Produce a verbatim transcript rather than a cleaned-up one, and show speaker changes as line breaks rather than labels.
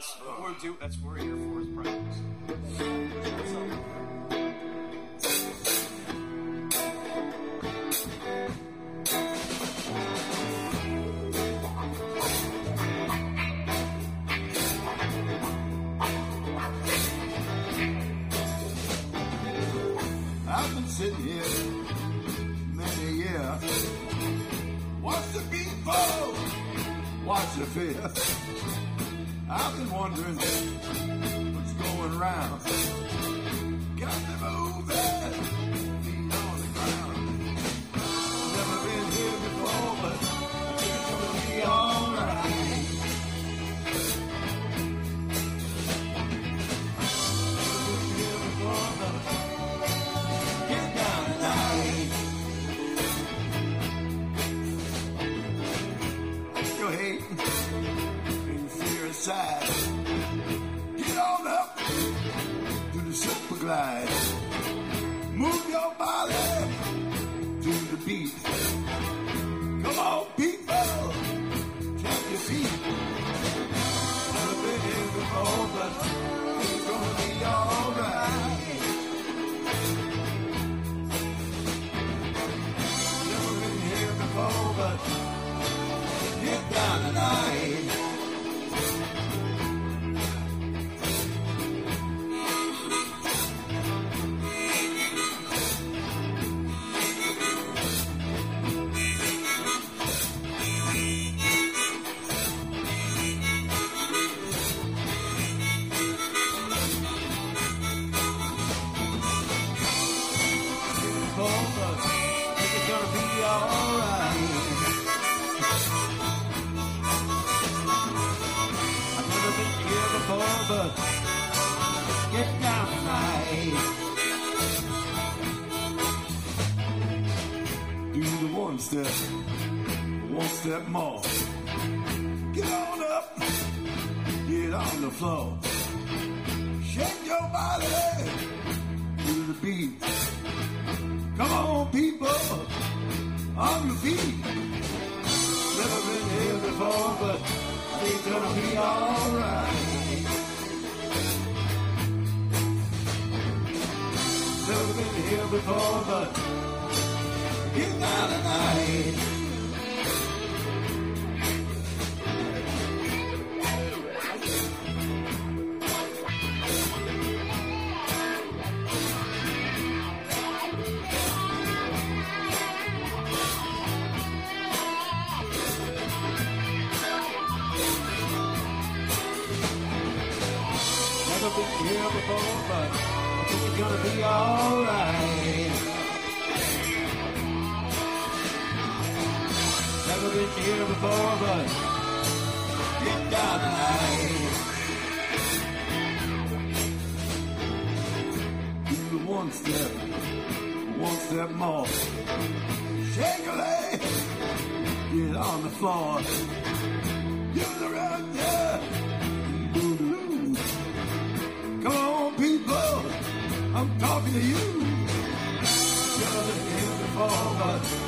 That's what we're do. That's what we're here for. Is practice.
I've been sitting here many years. Watch the people, watch the fear. I've been wondering what's going round. Got me moving, feet on the ground. Never been here before, but it's gonna be alright. Never been here before, but get down tonight. Your hate and fear aside. Get on up to the super glide. Move your body to the beat. Come on, people, tap your feet. Never been here before, but it's gonna be alright. Never been here before, but get down tonight. It's gonna be alright. I've never been here before, but get down tonight. Do the one step, one step more. Get on up, get on the floor. Shake your body to the beat. Come on, people, on your feet. Never been here before, but it's gonna be alright. Never been here before, but get down tonight. Never been here before, but it's gonna be alright. Never been here before, but get down tonight. Do the one step, one step more. Shake a leg, get on the floor. Use the right there, boo-doo. Come on, people, I'm talking to you. Never been here before, but